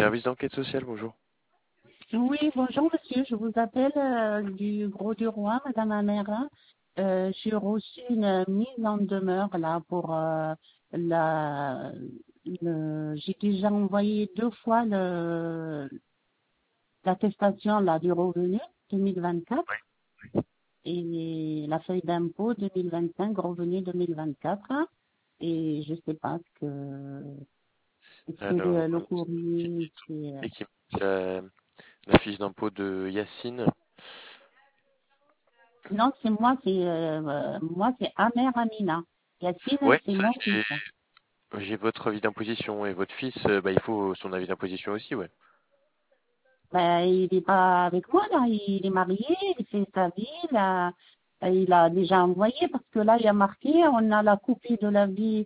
Service d'enquête sociale, bonjour. Oui, bonjour monsieur, je vous appelle du Gros-du-Roi, madame Amera. J'ai reçu une mise en demeure là pour j'ai déjà envoyé 2 fois l'attestation là du revenu 2024 et la feuille d'impôt 2025, revenu 2024. Et je sais pas est-ce que Alors, le courrier c'est équipe, la fiche d'impôt de Yacine. non, c'est moi, c'est Amer Amina. Yacine, Ouais, c'est ça, mon fils. j'ai votre avis d'imposition et votre fils, il faut son avis d'imposition aussi, ouais. Ben, il est pas avec moi, là. Il est marié, il fait sa vie, là. Il a déjà envoyé, parce que là, il y a marqué, on a la copie de l'avis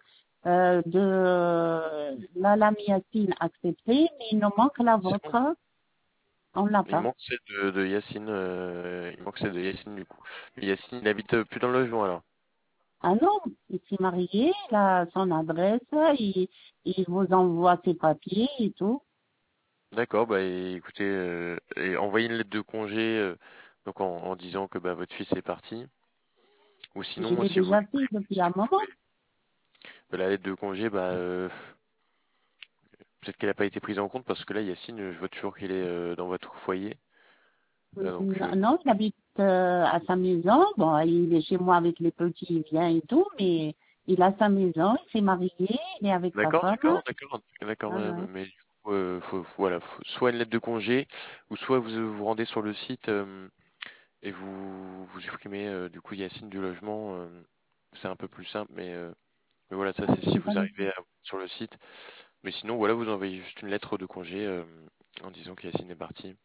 de la Lame Yacine acceptée, mais il nous manque la C'est bon. vôtre. On l'a Il pas. manque celle de Yacine, il manque celle de Yacine du coup. Mais Yacine, il habite plus dans le logement alors. Ah non, il s'est marié, il a son adresse, il vous envoie ses papiers et tout. D'accord, écoutez, et envoyez une lettre de congé, donc en disant que votre fils est parti. Ou Je sinon, l'ai si vous, déjà fait depuis si un vous moment. pouvez, la lettre de congé, peut-être qu'elle n'a pas été prise en compte parce que là, Yacine, je vois toujours qu'il est dans votre foyer. Non, il habite à sa maison. Bon, il est chez moi avec les petits, il vient et tout, mais il a sa maison, il s'est marié, il est avec sa D'accord, femme. d'accord, Ah madame. ouais. Mais du coup, voilà, soit une lettre de congé, ou soit vous vous rendez sur le site et vous exprimez du coup Yacine du logement. C'est un peu plus simple, mais voilà, ça c'est si vous arrivez sur le site. Mais sinon, voilà, vous envoyez juste une lettre de congé en disant que Yacine est parti.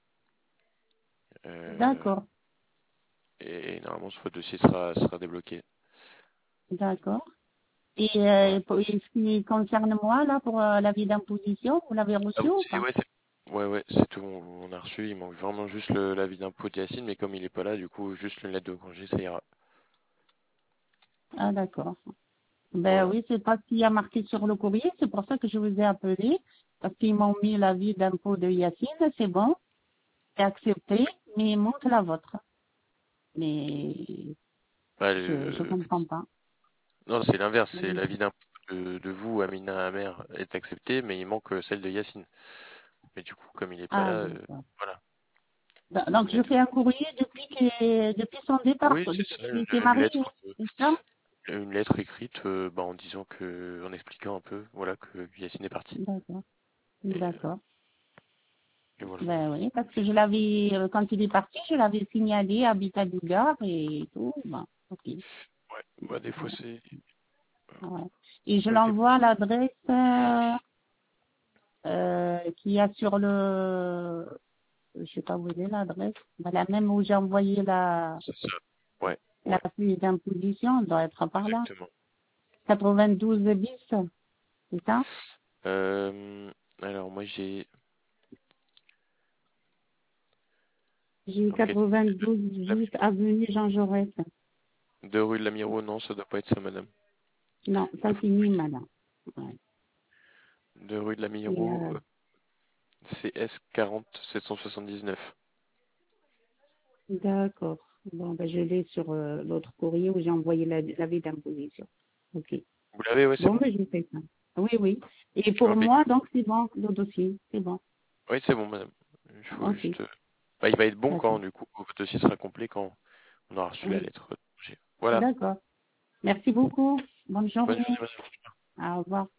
Euh, D'accord, et normalement, votre dossier sera débloqué. d'accord. Et Voilà. pour ce qui concerne moi, là, pour l'avis d'imposition, vous l'avez Ah, reçu ou pas? ouais, c'est tout. On a reçu. Il manque vraiment juste l'avis d'impôt de Yacine, mais comme il est pas là, du coup, juste une lettre de congé, ça ira. Ah, d'accord. Ben Voilà. oui, c'est pas ce qu'il y a marqué sur le courrier, c'est pour ça que je vous ai appelé, parce qu'ils m'ont mis l'avis d'impôt de Yacine, c'est bon, c'est accepté, mais il manque la vôtre. Mais Bah, je comprends pas. non, c'est l'inverse. C'est Oui. l'avis d'impôt de vous, Amina Amer, est accepté, mais il manque celle de Yacine. Mais du coup, comme il est pas Ah, là, d'accord. voilà. Donc, Une je lettre. fais un courrier depuis son départ, Oui, quoi, c'est depuis ça. qu'il s'est Une marié, lettre, c'est ça? une lettre écrite, en disant en expliquant un peu, voilà, que Yacine est parti. D'accord, Et, d'accord. et voilà. Ben oui, parce que je l'avais, quand il est parti, je l'avais signalé à Habitat du Gard et tout. Ben, ok. Ouais. Des fois, Ouais, c'est. ouais. Et je Ok. l'envoie à l'adresse qu'il y a sur je sais pas où est l'adresse, ben, la même où j'ai envoyé C'est ça. Ouais, la ouais, fiche d'imposition, elle doit être par là. exactement. 92 bis, c'est ça? Euh, alors moi J'ai ok, 92 bis avenue Jean Jaurès. 2 rue de la Miro, non, ça doit pas être ça, madame. Non, ça c'est mis, madame. Ouais. 2 rue de la Et, Miro, CS 40 779. d'accord. Bon, ben, je l'ai sur l'autre courrier où j'ai envoyé l'avis d'imposition. Ok. Vous l'avez, ouais, c'est Bon, bon. ben, je fais ça. Oui, oui. Et pour Ok. moi, donc, c'est bon, le dossier. C'est bon. Oui, c'est bon, madame. Il faut Ok. juste. Il va être bon quand, D'accord. du coup, votre dossier sera complet quand on aura reçu la Oui. lettre. Voilà. D'accord. Merci beaucoup. Bonne Bonne journée. journée, madame. Au revoir.